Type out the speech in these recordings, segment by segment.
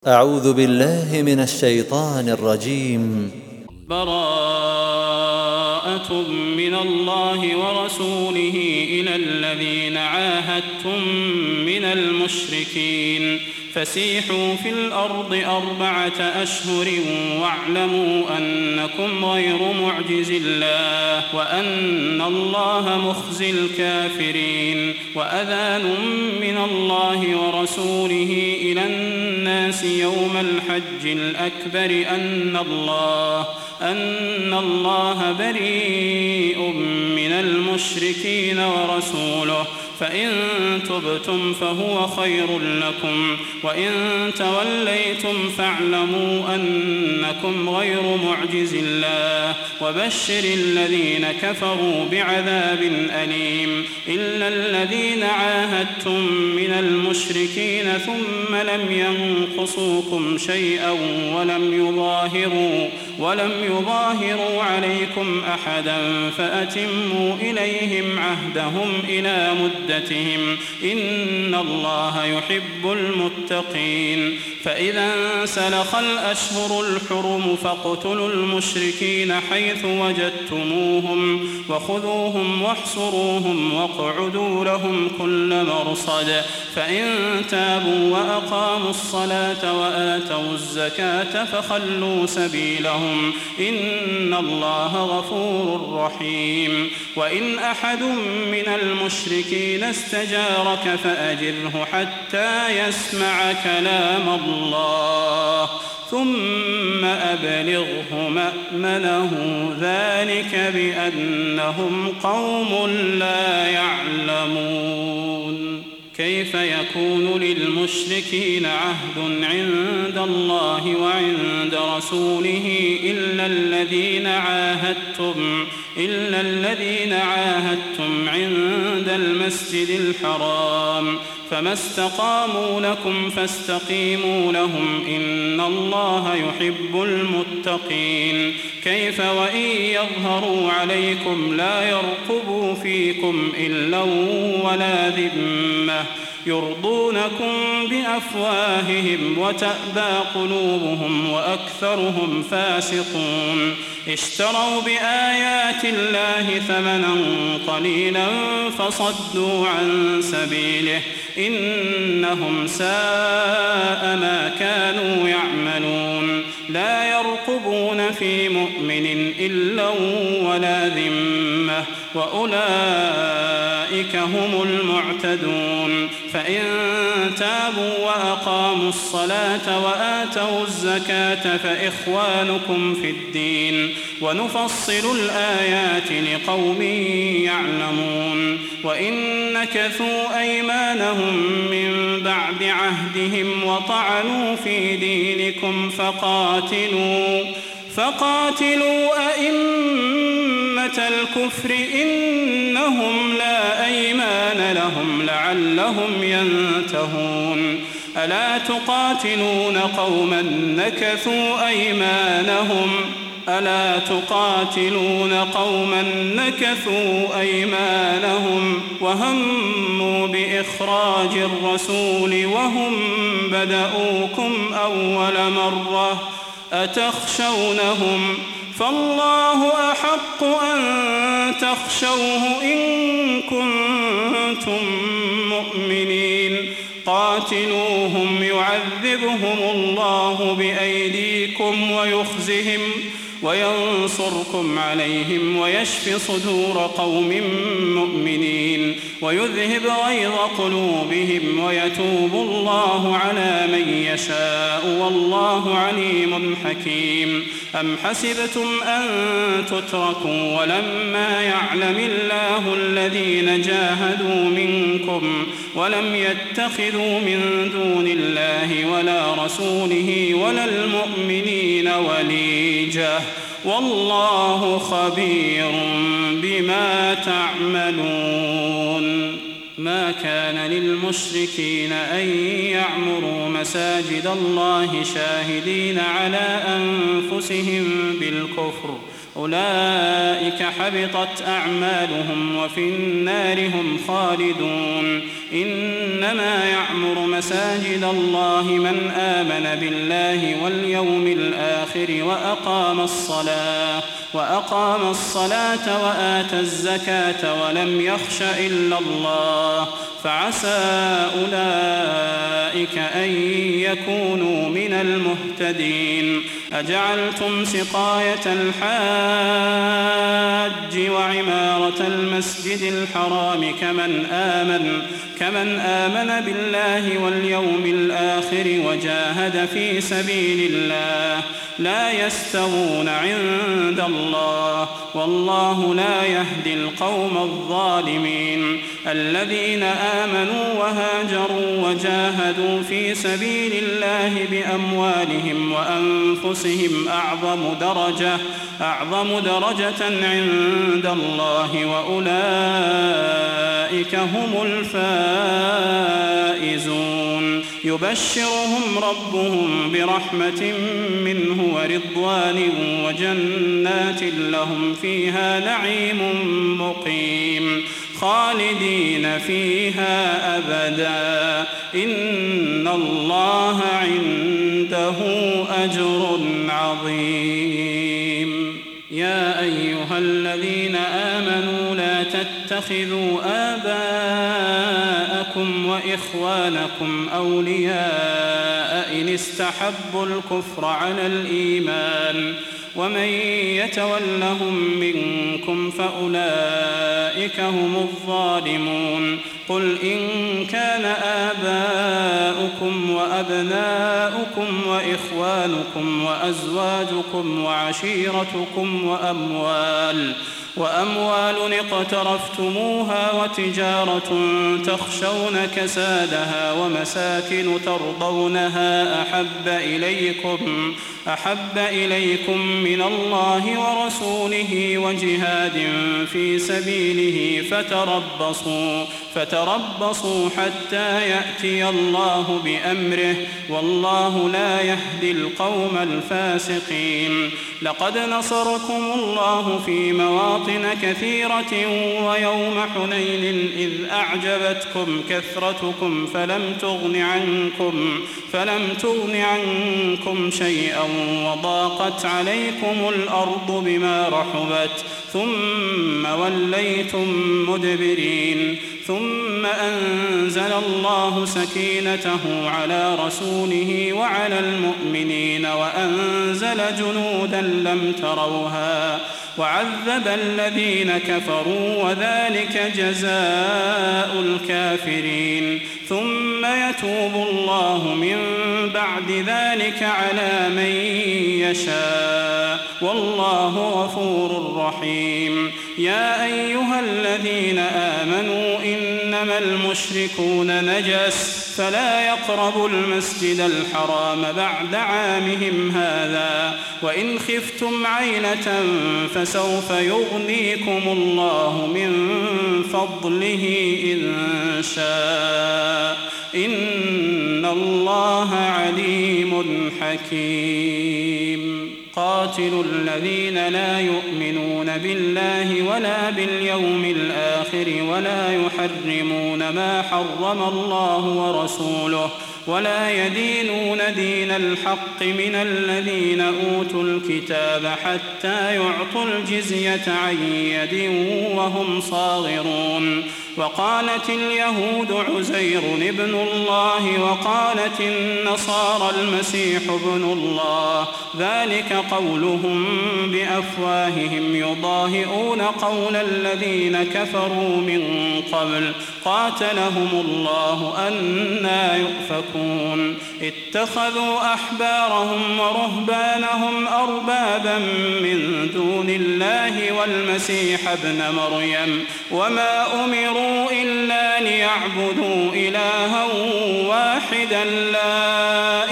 أعوذ بالله من الشيطان الرجيم. براءة من الله ورسوله إلى الذين عاهدتم من المشركين فسيحوا في الأرض 4 أشهر واعلموا أنكم غير معجز الله وأن الله مخزي الكافرين. وأذان من الله ورسوله إلى الناس يوم الحج الأكبر أن الله بريء من المشركين ورسوله فإن تبتم فهو خير لكم وإن توليتم فاعلموا أنكم غير معجز الله وبشر الذين كفروا بعذاب أليم. إلا الذين عاهدتم من المشركين ثم لم ينقصوكم شيئا ولم يظاهروا عليكم أحدا فأتموا إليهم عهدهم إلى مدتهم إن الله يحب المتقين. فإذا انسلخ الأشهر الحرم فاقتلوا المشركين حيث وجدتموهم وخذوهم واحصروهم واقعدوا لهم كل مرصد. فإن تابوا وأقاموا الصلاة وآتوا الزكاة فخلوا سبيلهم إن الله غفور رحيم. وإن أحد من المشركين استجارك فأجره حتى يسمع كلام الله ثم أبلغه مأمنه ذلك بأنهم قوم لا يعلمون. كيف يكون للمشركين عهد عند الله وعند رسوله إلا الذين عاهدتم عند المسجد الحرام فما استقاموا لكم فاستقيموا لهم إن الله يحب المتقين. كيف وإن يظهروا عليكم لا يرقبوا فيكم إلا ولا ذمة يرضونكم بأفواههم وتأبى قلوبهم وأكثرهم فاسقون. اشتروا بآيات الله ثمنا قليلا فصدوا عن سبيله إنهم ساء ما كانوا يعملون. لا يرقبون في مؤمن إلا ولا ذمة وأولئك هم المعتدون. فإن تابوا وأقاموا الصلاة وآتوا الزكاة فإخوانكم في الدين ونفصل الآيات لقوم يعلمون. وإن نكثوا أيمانهم من بعد عهدهم وطعنوا في دينكم فقاتلوا أئمة الكفر إنهم لا أيمان لهم لعلهم ينتهون. ألا تقاتلون قوما نكثوا أيمانهم وهموا بإخراج الرسول وهم بدؤوكم أول مرة أتخشونهم فالله أحق أن تخشوه إن كنتم مؤمنين. قاتلوهم يعذبهم الله بأيديكم ويخزهم وينصركم عليهم ويشف صدور قوم مؤمنين ويذهب غيظ قلوبهم ويتوب الله على من يشاء والله عليم حكيم. أم حسبتم أن تتركوا ولما يعلم الله الذين جاهدوا منكم ولم يتخذوا من دون الله ولا رسوله ولا المؤمنين وليجة والله خبير بما تعملون. ما كان للمشركين أن يعمروا مساجد الله شاهدين على أنفسهم بالكفر أولئك حبطت أعمالهم وفي النار هم خالدون. إنما يعمر مساجد الله من آمن بالله واليوم الآخر وأقام الصلاة وآتى الزكاة ولم يخش إلا الله فعسى أولئك أن يكونوا من المهتدين. أجعلتم سقاية الحاج وعمارة المسجد الحرام كمن آمن بالله واليوم الآخر وجاهد في سبيل الله لا يستوون عند الله والله لا يهدي القوم الظالمين. الذين آمنوا وهاجروا وجاهدوا في سبيل الله بأموالهم وأنفسهم أعظم درجة عند الله وأولئك هم الفائزون. يبشرهم ربهم برحمة منه ورضوان وجنات لهم فيها نعيم مقيم خالدين فيها أبدا إن الله عنده أجر عظيم. يا أيها الذين آمنوا لا تتخذوا آباءكم وإخوانكم أولياء إن استحبوا الكفر على الإيمان ومن يتولهم منكم فأولئك هم الظالمون. قل إن كان آباؤكم وأبناؤكم وإخوانكم وأزواجكم وعشيرتكم وأموال اقترفتموها وتجارة تخشون كسادها ومساكن ترضونها أحب إليكم من الله ورسوله وجهاد في سبيله فتربصوا حتى يأتي الله بأمره والله لا يهدي القوم الفاسقين. لقد نصركم الله في مواطن كثيرة ويوم حنين إذ أعجبتكم كثرتكم فلم تغن عنكم شيئا وضاقت عليكم الأرض بما رحبت ثم وليتم مدبرين. ثم أنزل الله سكينته على رسوله وعلى المؤمنين وأنزل جنودا لم تروها وعذب الذين كفروا وذلك جزاء الكافرين. ثم يتوب الله من بعد ذلك على من يشاء والله غفور رحيم. يا أيها الذين آمنوا إنما المشركون نجس فلا يقربوا المسجد الحرام بعد عامهم هذا وإن خفتم عيلة فسوف يغنيكم الله من فضله إن شاء إن الله عليم حكيم. قاتلوا الذين لا يؤمنون بالله ولا باليوم الآخر ولا يحرمون ما حرم الله ورسوله ولا يدينون دين الحق من الذين أوتوا الكتاب حتى يعطوا الجزية عن يد وهم صاغرون. وقالت اليهود عزير ابن الله وقالت النصارى المسيح ابن الله ذلك قولهم بأفواههم يضاهئون قول الذين كفروا من قبل قاتلهم الله أنى يؤفكون. اتخذوا أحبارهم ورهبانهم أربابا من دون الله والمسيح ابن مريم وما أمروا إلا ليعبدوا إلها واحدا لا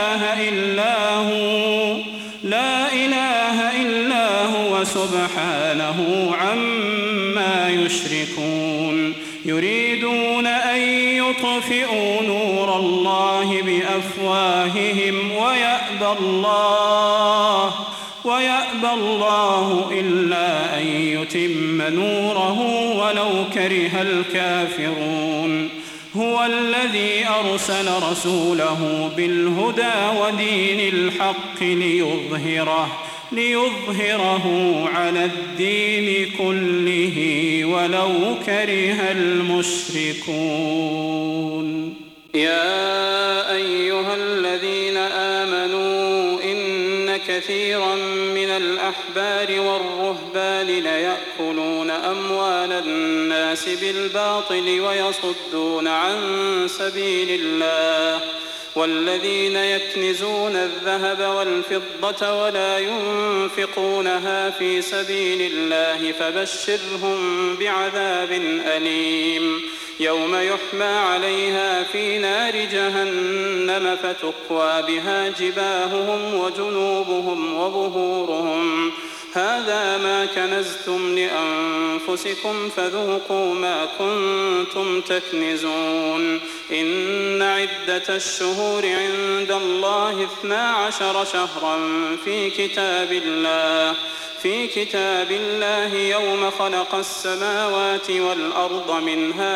إله إلا هو سبحانه عما يشركون. يريدون أن يطفئوا نور الله بأفواههم ويأبى الله إلا أن يتم نوره ولو كره الكافرون هو الذي أرسل رسوله بالهدى ودين الحق ليظهره على الدين كله ولو كره المشركون يا أيها الذين آمنوا إن كثيرا من الأحبار والرهبان ليأكلون أموال الناس بالباطل ويصدون عن سبيل الله والذين يكنزون الذهب والفضة ولا ينفقونها في سبيل الله فبشرهم بعذاب أليم يوم يحمى عليها في نار جهنم فتكوى بها جباههم وجنوبهم وظهورهم هذا ما كنزتم لأنفسكم فذوقوا ما كنتم تكنزون إن عدة الشهور عند الله 12 شهرا في كتاب الله يوم خلق السماوات والأرض منها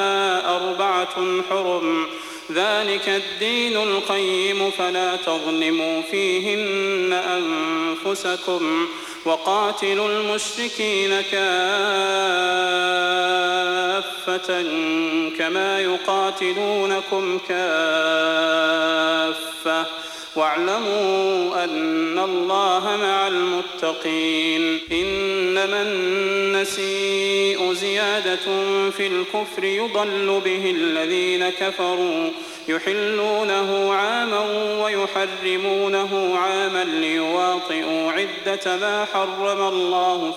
4 حرم ذلك الدين القيم فلا تظلموا فيهن أنفسكم وقاتلوا المشركين كافة كما يقاتلونكم كافة واعلموا أن الله مع المتقين إنما النسيء زيادة في الكفر يضل به الذين كفروا يحلونه عاما ويحرمونه عاما ليواطئوا عدة ما حرم الله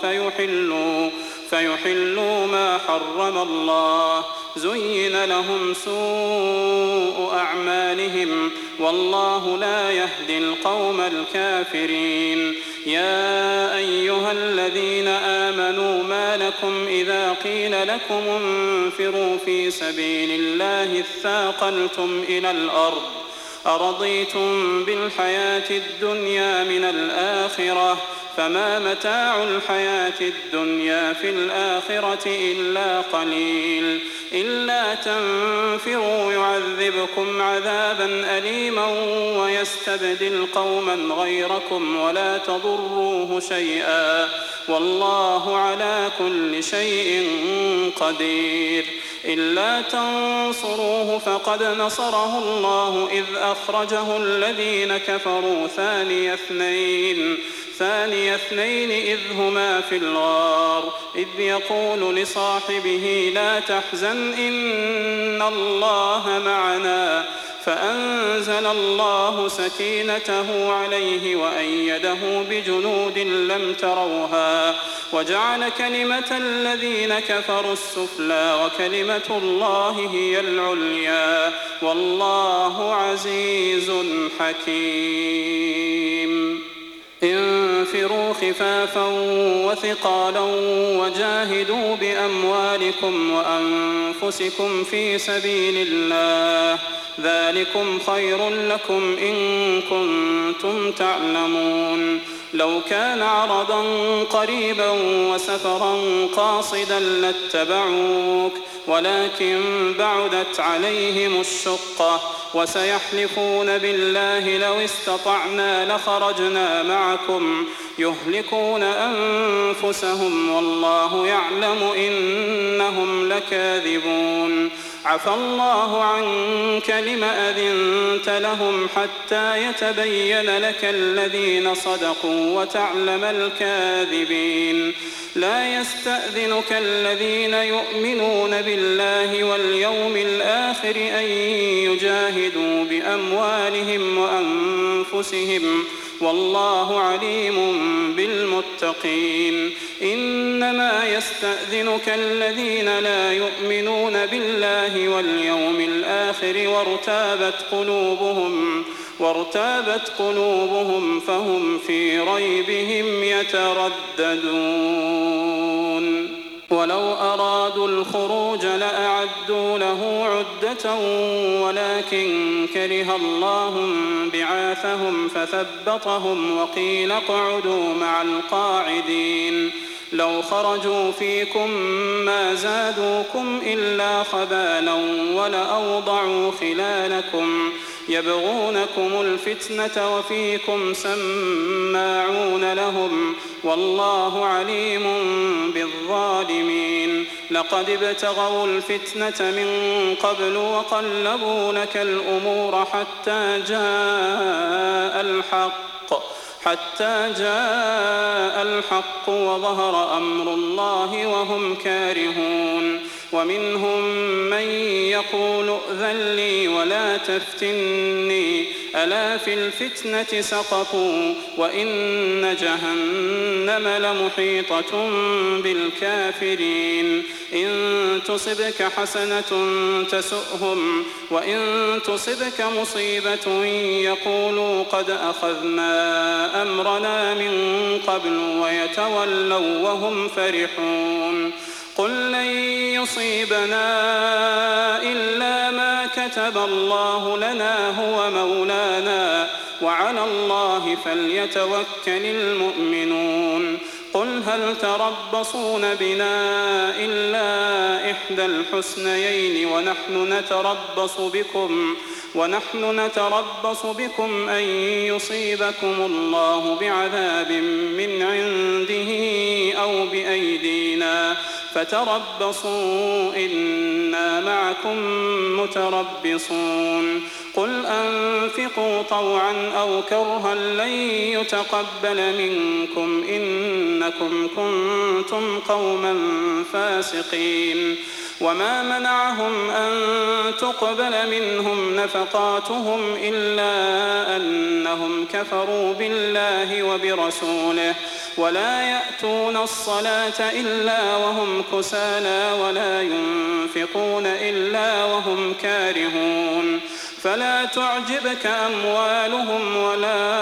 فيحلوا ما حرم الله زين لهم سوء أعمالهم والله لا يهدي القوم الكافرين يا أيها الذين آمنوا ما لكم إذا قيل لكم انفروا في سبيل الله اثاقلتم إلى الأرض أرضيتم بالحياة الدنيا من الآخرة فما متاع الحياة الدنيا في الآخرة إلا قليل إلا تنفروا يعذبكم عذابا أليما ويستبدل قوما غيركم ولا تضروه شيئا والله على كل شيء قدير إلا تنصروه فقد نصره الله إذ أخرجه الذين كفروا ثاني اثنين إذ هما في الغار إذ يقول لصاحبه لا تحزن إن الله معنا فأنزل الله سكينته عليه وأيده بجنود لم تروها وجعل كلمة الذين كفروا السفلى وكلمة الله هي العليا والله عزيز حكيم انفروا خفافا وثقالا وجاهدوا بأموالكم وأنفسكم في سبيل الله ذلكم خير لكم إن كنتم تعلمون لو كان عرضا قريبا وسفرا قاصدا لاتبعوك ولكن بعدت عليهم الشقة وسيحلفون بالله لو استطعنا لخرجنا معكم يهلكون أنفسهم والله يعلم إنهم لكاذبون عفى الله عنك لم أذنت لهم حتى يتبين لك الذين صدقوا وتعلم الكاذبين لا يستأذنك الذين يؤمنون بالله واليوم الآخر أن يجاهدوا بأموالهم وأنفسهم والله عليم بالمتقين إنما يستأذنك الذين لا يؤمنون بالله واليوم الآخر وارتابت قلوبهم فهم في ريبهم يترددون ولو أرادوا الخروج لأعدوا له عدة ولكن كره الله بعاثهم فثبطهم وقيل اقعدوا مع القاعدين لو خرجوا فيكم ما زادوكم إلا خبالا ولأوضعوا خلالكم يبغونكم الفتنة وفيكم سماعون لهم والله عليم بالظالمين لقد ابتغوا الفتنة من قبل وقلبوا لك الأمور حتى جاء الحق وظهر أمر الله وهم كارهون ومنهم من يقول ائذن لي ولا تفتني ألا في الفتنة سقطوا وإن جهنم لمحيطة بالكافرين إن تصبك حسنة تسؤهم وإن تصبك مصيبة يقولوا قد أخذنا أمرنا من قبل ويتولوا وهم فرحون قل لن يصيبنا إلا ما كتب الله لنا هو مولانا وعلى الله فليتوكل المؤمنون قل هل تربصون بنا إلا إحدى الحسنيين ونحن نتربص بكم أن يصيبكم الله بعذاب من عنده أو بأيدينا فتربصوا إنا معكم متربصون قل أنفقوا طوعا أو كرها لن يتقبل منكم إنكم كنتم قوما فاسقين وما منعهم أن تقبل منهم نفقاتهم إلا أنهم كفروا بالله وبرسوله ولا يأتون الصلاة إلا وهم كسالى ولا ينفقون إلا وهم كارهون فلا تعجبك أموالهم ولا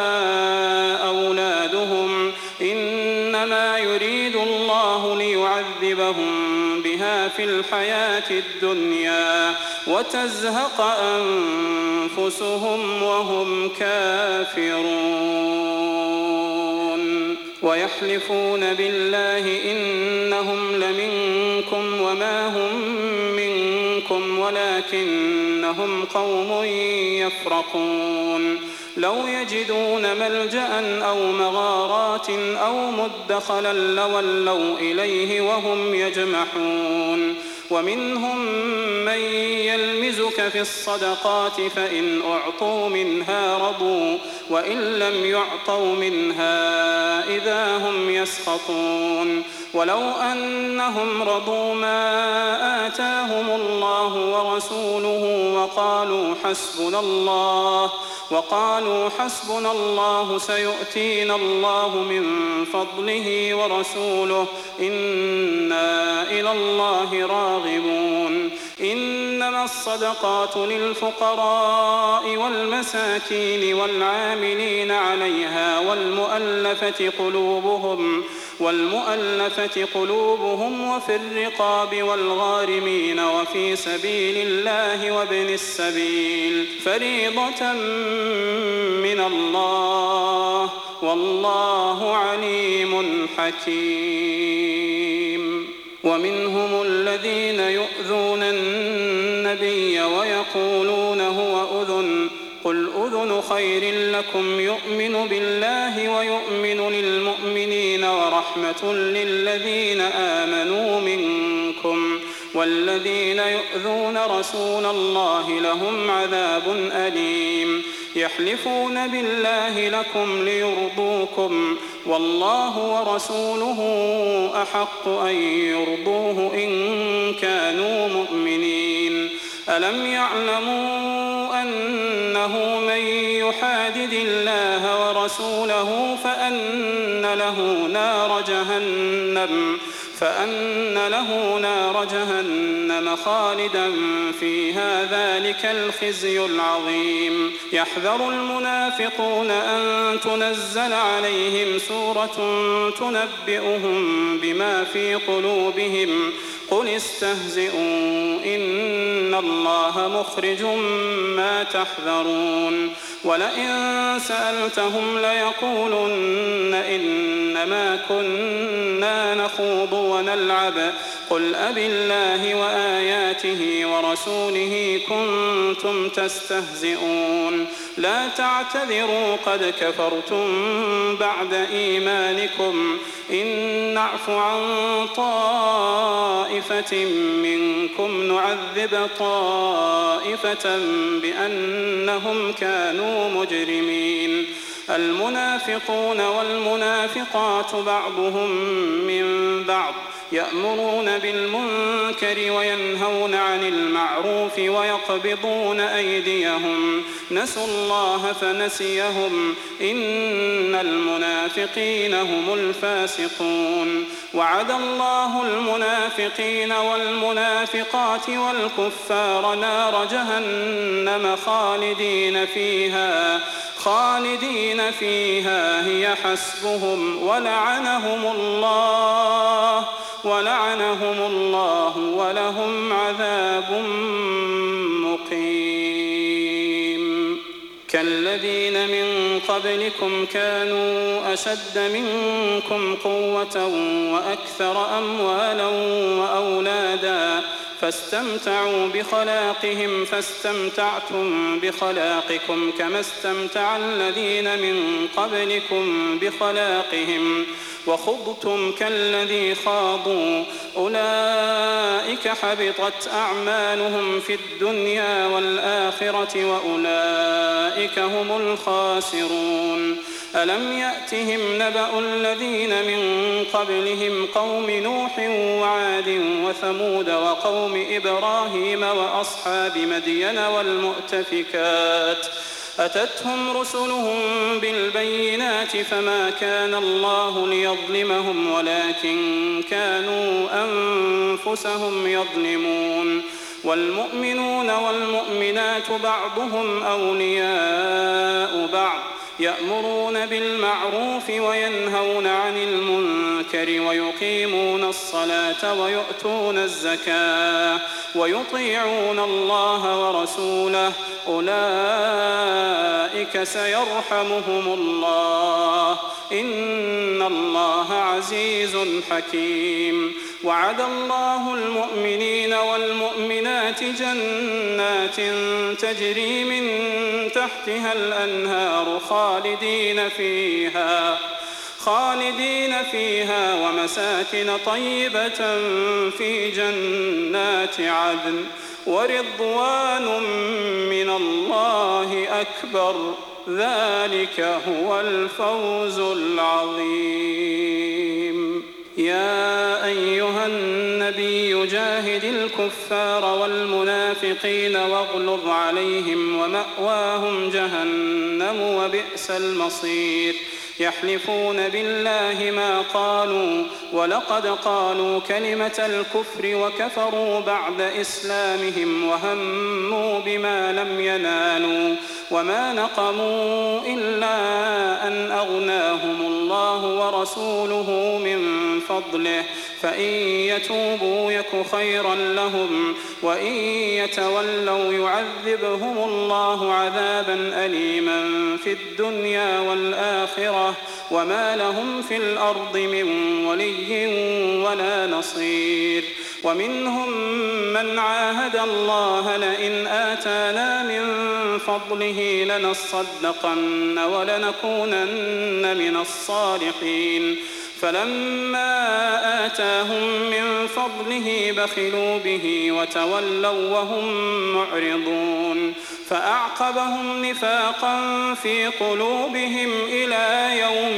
أولادهم إنما يريد الله ليعذبهم بها في الحياة الدنيا وتزهق أنفسهم وهم كافرون ويحلفون بالله إنهم لمنكم وما هم منكم ولكنهم قوم يفرقون لو يجدون ملجأ أو مغارات أو مدخلا لولوا إليه وهم يجمحون ومنهم من يلمزك في الصدقات فإن أعطوا منها رضوا وإن لم يعطوا منها إذا هم يسخطون ولو أنهم رضوا ما آتاهم الله ورسوله وقالوا حسبنا الله سيؤتينا الله من فضله ورسوله إنا إلى الله راغبون إنما الصدقات للفقراء والمساكين والعاملين عليها والمؤلفة قلوبهم وفي الرقاب والغارمين وفي سبيل الله وابن السبيل فريضة من الله والله عليم حكيم ومنهم الذين يؤذون النبي ويقولون هو أذن قل أذن خير لكم يؤمن بالله ويؤمن للمؤمنين ورحمة للذين آمنوا منكم والذين يؤذون رسول الله لهم عذاب أليم يحلفون بالله لكم ليرضوكم والله ورسوله أحق أن يرضوه إن كانوا مؤمنين ألم يعلموا أنه من يحادد الله ورسوله فأن له فأن له نار جهنم خالدا فيها ذلك الخزي العظيم. يحذر المنافقون أن تنزل عليهم سورة تنبئهم بما في قلوبهم قل استهزئوا إن الله مخرج ما تحذرون. ولئن سألتهم ليقولن إنما كنا نخوض ونلعب قل أبالله وآياته ورسوله كنتم تستهزئون لا تعتذروا قد كفرتم بعد إيمانكم إن نعف عن طائفة منكم نعذب طائفة بأنهم كانوا مجرمين. المنافقون والمنافقات بعضهم من بعض يأمرون بالمنكر وينهون عن المعروف ويقبضون أيديهم نسوا الله فنسيهم إن المنافقين هم الفاسقون. وعد الله المنافقين والمنافقات والكفار نار جهنم خالدين فيها هي حسبهم ولعنهم الله ولهم عذاب مقيم. كالذين من قبلكم كانوا أشد منكم قوة وأكثر أموالا وأولادا فاستمتعوا بخلاقهم فاستمتعتم بخلاقكم كما استمتع الذين من قبلكم بخلاقهم وخضتم كالذي خاضوا أولئك حبطت أعمالهم في الدنيا والآخرة وأولئك هم الخاسرون. ألم يأتهم نبأ الذين من قبلهم قوم نوح وعاد وثمود وقوم إبراهيم وأصحاب مدين والمؤتفكات أتتهم رسلهم بالبينات فما كان الله ليظلمهم ولكن كانوا أنفسهم يظلمون. والمؤمنون والمؤمنات بعضهم أولياء بعض يأمرون بالمعروف وينهون عن المنكر ويقيمون الصلاة ويؤتون الزكاة ويطيعون الله ورسوله أولئك سيرحمهم الله إن الله عزيز حكيم. وعد الله المؤمنين والمؤمنات جنات تجري من تحتها الأنهار خالدين فيها ومساكن طيبة في جنات عدن ورضوان من الله أكبر ذلك هو الفوز العظيم. يا أيها النبي جاهد الكفار والمنافقين واغلظ عليهم ومأواهم جهنم وبئس المصير. يحلفون بالله ما قالوا ولقد قالوا كلمة الكفر وكفروا بعد إسلامهم وهموا بما لم ينالوا وما نقموا إلا أن أغناهم الله ورسوله من فضله فإن يتوبوا يك خيرا لهم وإن يتولوا يعذبهم الله عذابا أليما في الدنيا والآخرة وما لهم في الأرض من ولي ولا نصير. ومنهم من عاهد الله لئن آتانا من فضله لنصدقن ولنكونن من الصالحين فلما آتاهم من فضله بخلوا به وتولوا وهم معرضون فأعقبهم نفاقا في قلوبهم إلى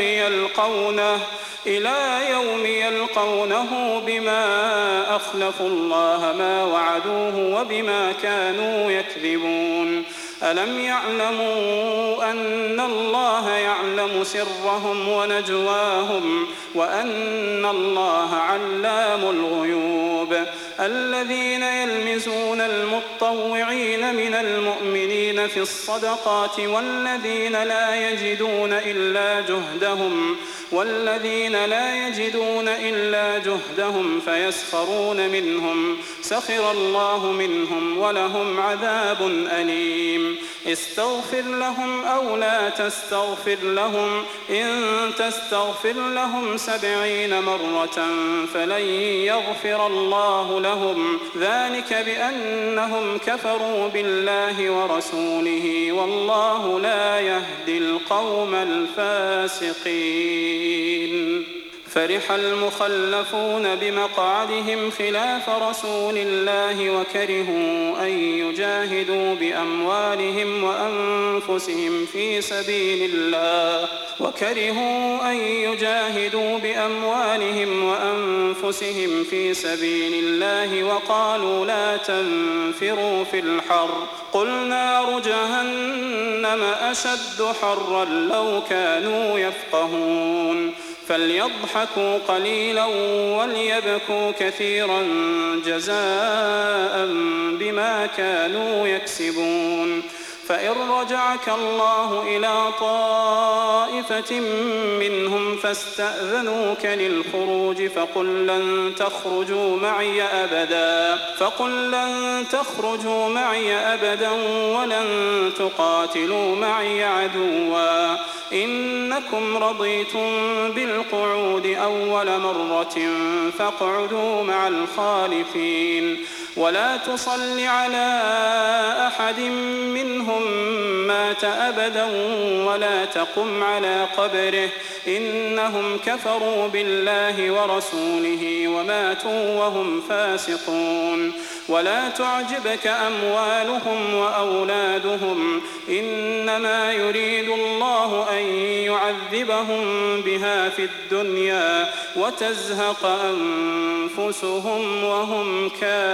يوم يلقونه بما أخلفوا الله ما وعدوه وبما كانوا يكذبون. ألم يعلموا أن الله يعلم سرهم ونجواهم وأن الله علام الغيوب الذين يلمزون المطوعين من المؤمنين في الصدقات والذين لا يجدون إلا جهدهم فيسخرون منهم سخر الله منهم ولهم عذاب أليم استغفر لهم أو لا تستغفر لهم إن تستغفر لهم 70 مرة فلن يغفر الله لهم ذلك بأنهم كفروا بالله ورسوله والله لا يهدي القوم الفاسقين فرح المخلفون بمقعدهم خلاف رسول الله وكرهوا أن يجاهدوا بأموالهم وأنفسهم في سبيل الله وقالوا لا تنفروا في الحر قل نار جهنم أشد حرا لو كانوا يفقهون فليضحكوا قليلا وليبكوا كثيرا جزاء بما كانوا يكسبون فإن رجعك الله إلى طائفة منهم فاستأذنوك للخروج فقل لن تخرجوا معي أبدا ولن تقاتلوا معي عدوا إنكم رضيتم بالقعود أول مرة فاقعدوا مع الخالفين ولا تصل على أحد منهم مات أبدا ولا تقم على قبره إنهم كفروا بالله ورسوله وماتوا وهم فاسقون ولا تعجبك أموالهم وأولادهم إنما يريد الله أن يعذبهم بها في الدنيا وتزهق أنفسهم وهم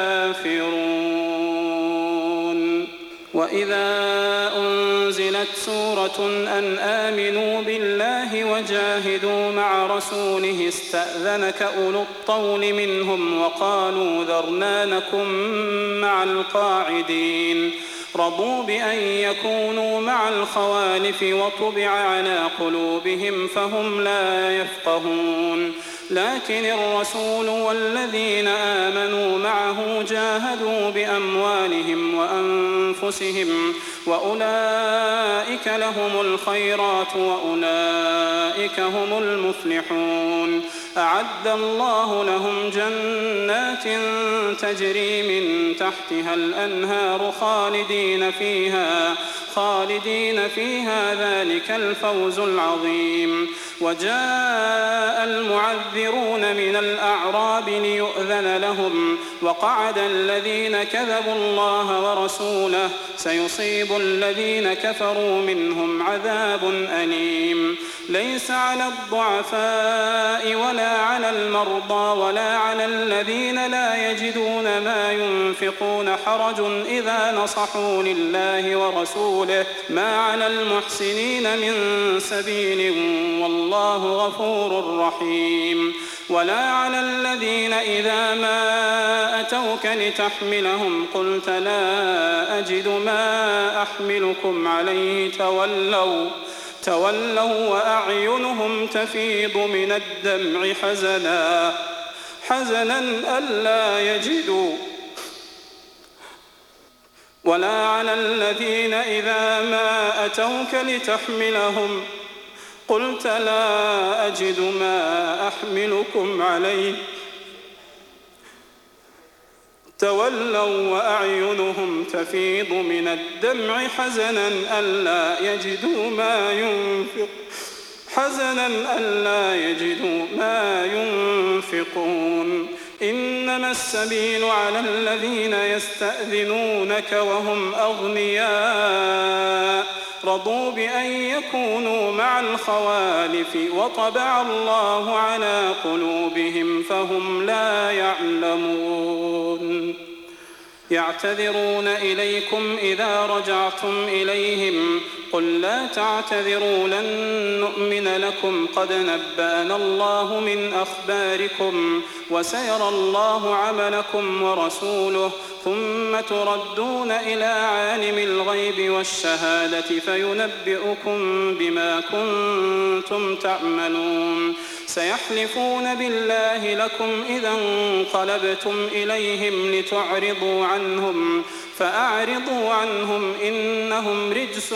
كافرون وإذا أنزلت سورة أن آمنوا بالله وجاهدوا مع رسوله استأذنك أولو الطول منهم وقالوا ذرنا نكن مع القاعدين رضوا بأن يكونوا مع الخوالف وطبع على قلوبهم فهم لا يفقهون لكن الرسول والذين آمنوا معه جاهدوا بأموالهم وأنفسهم وأولئك لهم الخيرات وأولئك هم المفلحون أعد الله لهم جنات تجري من تحتها الأنهار خالدين فيها ذلك الفوز العظيم وجاء المعذرون من الأعراب ليؤذن لهم وقعد الذين كذبوا الله ورسوله سيصيب الذين كفروا منهم عذاب أليم ليس على الضعفاء ولا على المرضى ولا على الذين لا يجدون ما ينفقون حرج إذا نصحوا لله ورسوله ما على المحسنين من سبيل والله غفور رحيم ولا على الذين إذا ما أتوك لتحملهم قلت لا أجد ما أحملكم عليه تولوا وأعينهم تفيض من الدمع حزنا ألا يجدوا ولا على الذين إذا ما أتوك لتحملهم قلت لا أجد ما أحملكم عليه تولوا وأعينهم تفيض من الدمع حزنا ألا يجدوا ما ينفقون إنما السبيل على الذين يستأذنونك وهم أغنياء رضوا بأن يكونوا مع الخوالف وطبع الله على قلوبهم فهم لا يعلمون يعتذرون إليكم إذا رجعتم إليهم قل لا تعتذروا لن نؤمن لكم قد نبأنا الله من أخباركم وسيرى الله عملكم ورسوله ثم تردون إلى عالم الغيب والشهادة فينبئكم بما كنتم تعملون سيحلفون بالله لكم إذا انقلبتم إليهم لتعرضوا عنهم فأعرضوا عنهم إنهم رجس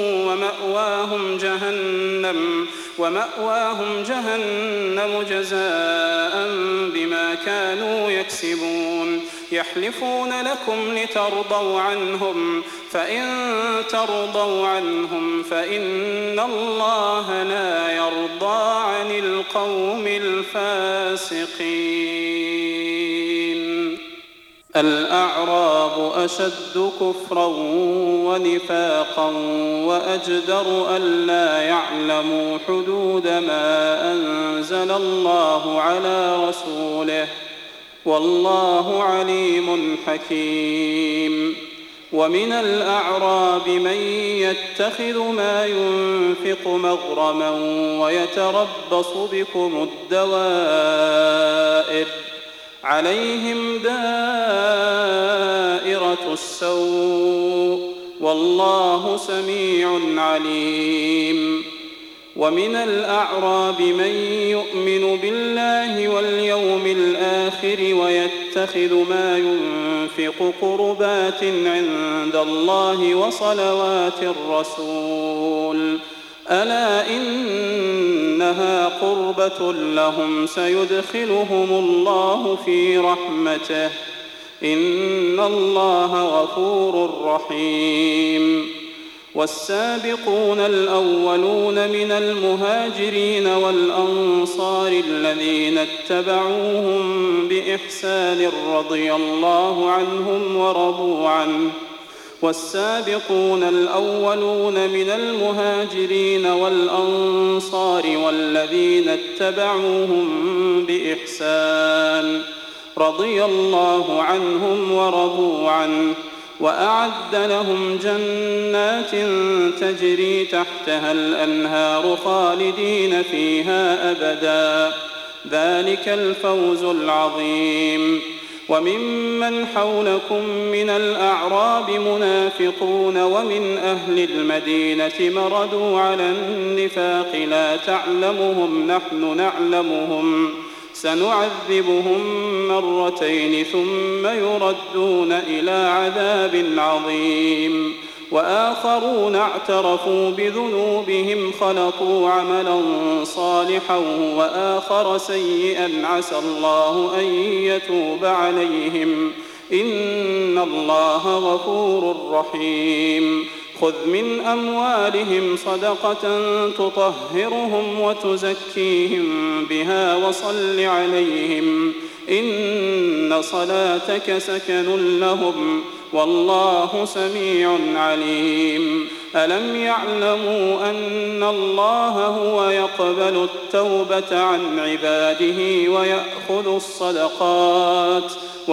ومأواهم جهنم جزاء بما كانوا يكسبون يحلفون لكم لترضوا عنهم فإن ترضوا عنهم فإن الله لا يرضى عن القوم الفاسقين. الأعراب أشد كفرا ونفاقا وأجدر ألا يعلموا حدود ما أنزل الله على رسوله والله عليم حكيم. ومن الأعراب من يتخذ ما ينفق مغرما ويتربص بكم الدوائر عليهم دائرة السوء والله سميع عليم. ومن الأعراب من يؤمن بالله واليوم الآخر ويتخذ ما ينفق قربات عند الله وصلوات الرسول ألا إنها قربة لهم سيدخلهم الله في رحمته إن الله غفور رحيم. والسابقون الأولون من المهاجرين والأنصار الذين اتبعوهم بإحسان رضي الله عنهم ورضوا عنه والسابقون الأولون من المهاجرين والأنصار والذين اتبعوهم بإحسان رضي الله عنهم ورضوا عنه وأعد لهم جنات تجري تحتها الأنهار خالدين فيها أبدا ذلك الفوز العظيم. وممن حولكم من الأعراب منافقون ومن أهل المدينة مردوا على النفاق لا تعلمهم نحن نعلمهم سنعذبهم مرتين ثم يردون إلى عذاب عظيم. وآخرون اعترفوا بذنوبهم خلطوا عملا صالحا وآخر سيئا عسى الله أن يتوب عليهم إن الله غفور رحيم. خذ من أموالهم صدقة تطهرهم وتزكيهم بها وصل عليهم إن صلاتك سكن لهم والله سميع عليم. ألم يعلموا أن الله هو يقبل التوبة عن عباده ويأخذ الصدقات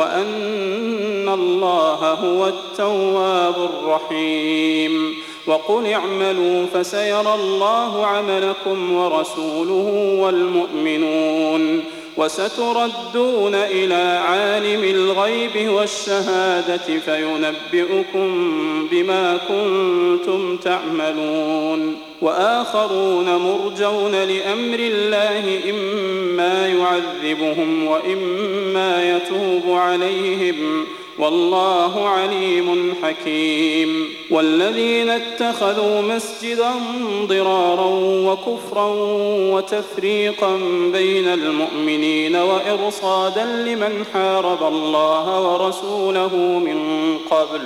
وأن الله هو التواب الرحيم. وقل اعملوا فسيرى الله عملكم ورسوله والمؤمنون وستردون إلى عالم الغيب والشهادة فينبئكم بما كنتم تعملون. وآخرون مرجون لأمر الله إما يعذبهم وإما يتوب عليهم والله عليم حكيم. والذين اتخذوا مسجدا ضرارا وكفرا وتفريقا بين المؤمنين وإرصادا لمن حارب الله ورسوله من قبل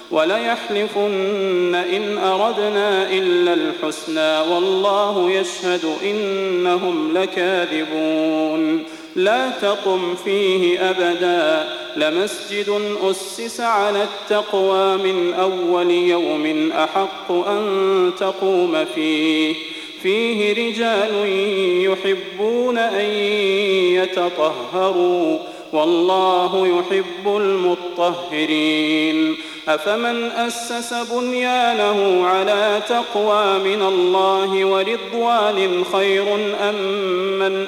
وليحلفن إن أردنا إلا الحسنى والله يشهد إنهم لكاذبون. لا تقم فيه أبدا لمسجد أسس على التقوى من أول يوم أحق أن تقوم فيه رجال يحبون أن يتطهروا والله يحب المطهرين. أفمن أسس بنيانه على تقوى من الله ورضوان خير أم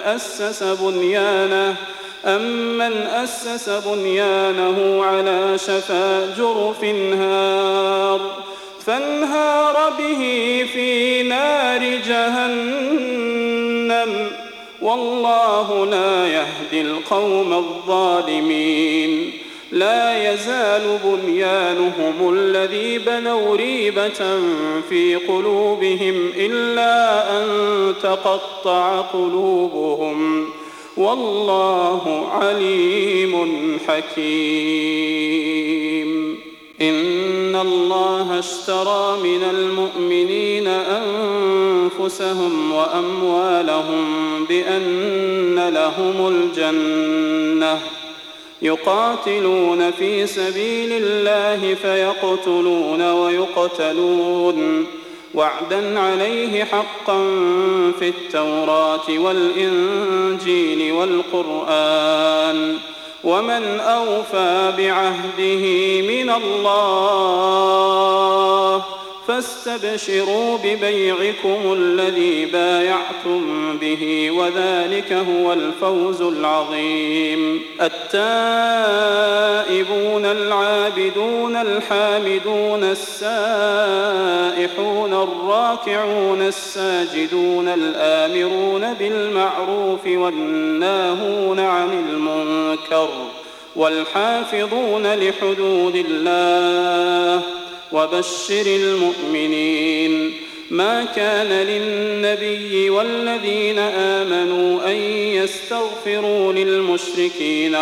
من أسس بنيانه على شفا جرف هار فانهار به في نار جهنم والله لا يهدي القوم الظالمين. لا يزال بنيانهم الذي بنوا ريبة في قلوبهم إلا أن تقطع قلوبهم والله عليم حكيم. إن الله اشترى من المؤمنين أنفسهم وأموالهم بأن لهم الجنة يقاتلون في سبيل الله فيقتلون ويقتلون وعدا عليه حقا في التوراة والإنجيل والقرآن ومن أوفى بعهده من الله فاستبشروا ببيعكم الذي بايعتم به وذلك هو الفوز العظيم. التائبون العابدون الحامدون السائحون الراكعون الساجدون الآمرون بالمعروف والناهون عن المنكر والحافظون لحدود الله وبشر المؤمنين. ما كان للنبي والذين آمنوا أن يستغفروا للمشركين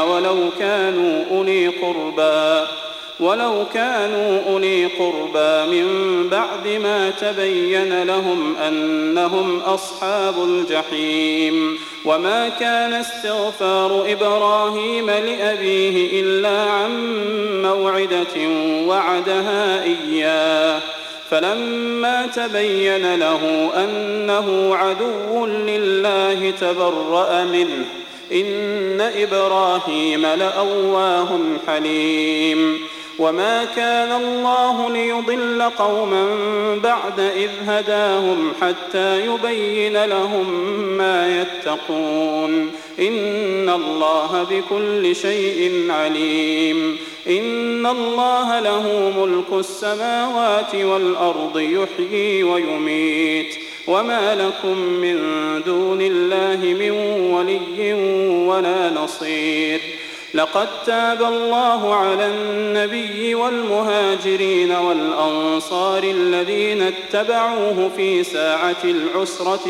ولو كانوا أولي قربى من بعد ما تبين لهم أنهم أصحاب الجحيم. وما كان استغفار إبراهيم لأبيه إلا عن موعدة وعدها إياه فلما تبين له أنه عدو لله تبرأ منه إن إبراهيم لأواه حليم. وما كان الله ليضل قوما بعد إذ هداهم حتى يبين لهم ما يتقون إن الله بكل شيء عليم. إن الله له ملك السماوات والأرض يحيي ويميت وما لكم من دون الله من ولي ولا نصير. لقد تاب الله على النبي والمهاجرين والأنصار الذين اتبعوه في ساعة العسرة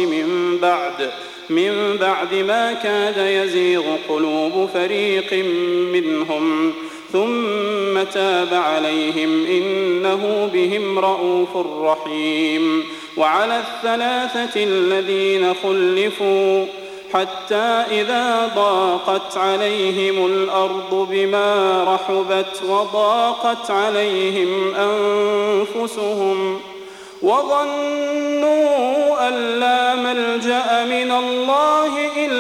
من بعد ما كاد يزيغ قلوب فريق منهم ثم تاب عليهم إنه بهم رءوف رحيم. وعلى الثلاثة الذين خلفوا حتى إذا ضاقت عليهم الأرض بما رحبت وضاقت عليهم أنفسهم وظنوا أن لا ملجأ من الله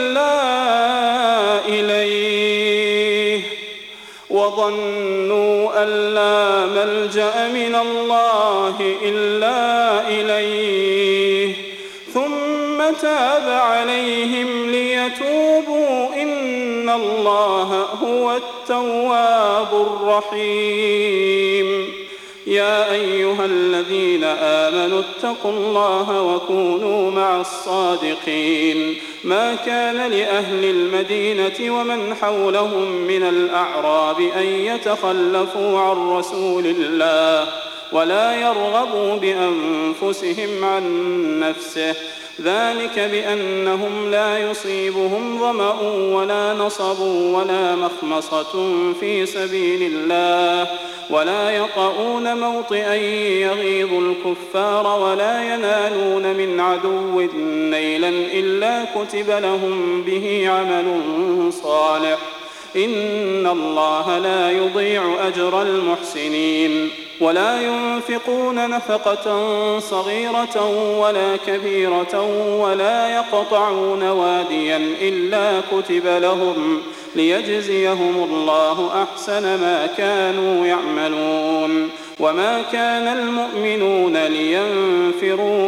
إلا إليه ثم تاب عليهم ليتوبوا إن الله هو التواب الرحيم. يا أيها الذين آمنوا اتقوا الله وكونوا مع الصادقين. ما كان لأهل المدينة ومن حولهم من الأعراب أن يتخلفوا عن رسول الله ولا يرغبوا بأنفسهم عن نفسه ذلك بأنهم لا يصيبهم ظمأ ولا نصب ولا مخمصة في سبيل الله ولا يطؤون موطئا يغيظ الكفار ولا ينالون من عدو نيلا إلا كتب لهم به عمل صالح إن الله لا يضيع أجر المحسنين. ولا ينفقون نفقة صغيرة ولا كبيرة ولا يقطعون واديا ليجزيهم الله أحسن ما كانوا يعملون. وما كان المؤمنون لينفروا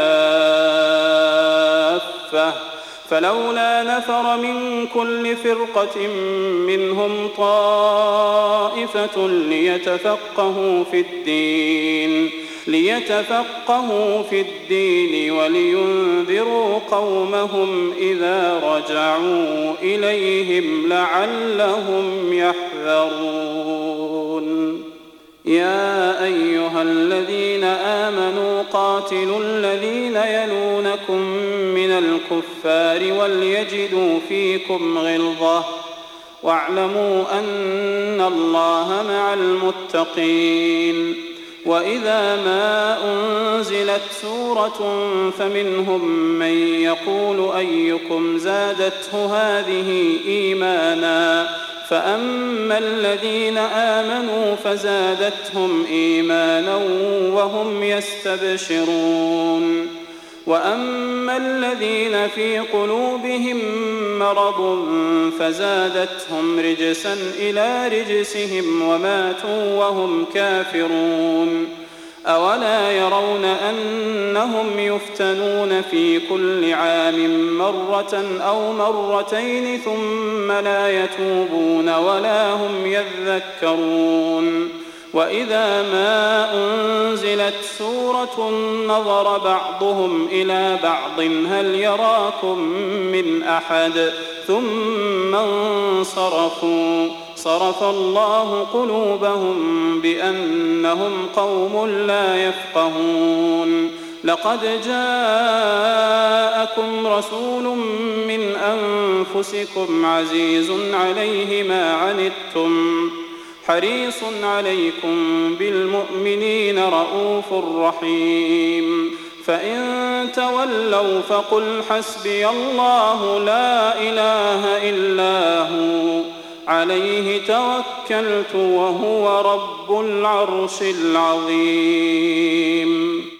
كافة فلولا نفر من كل فرقة منهم طائفة ليتفقهوا في الدين ولينذروا قومهم إذا رجعوا إليهم لعلهم يحذرون. يا أيها الذين آمنوا قاتلوا الذين يلونكم من الكفار وليجدوا فيكم غلظة واعلموا أن الله مع المتقين. وإذا ما أنزلت سورة فمنهم من يقول أيكم زادته هذه إيمانا فأما الذين آمنوا فزادتهم إيمانا وهم يستبشرون. وأما الذين في قلوبهم مرض فزادتهم رجسا إلى رجسهم وماتوا وهم كافرون. أولا يرون أنهم يفتنون في كل عام مرة أو مرتين ثم لا يتوبون ولا هم يذكرون. وإذا ما أنزلت سورة نظر بعضهم إلى بعض هل يراكم من أحد ثم انصرفوا صرف الله قلوبهم بأنهم قوم لا يفقهون. لقد جاءكم رسول من أنفسكم عزيز عليه ما عنتم حريص عليكم بالمؤمنين رؤوف رحيم. فإن تولوا فقل حسبي الله لا إله إلا هو عليه توكلت وهو رب العرش العظيم.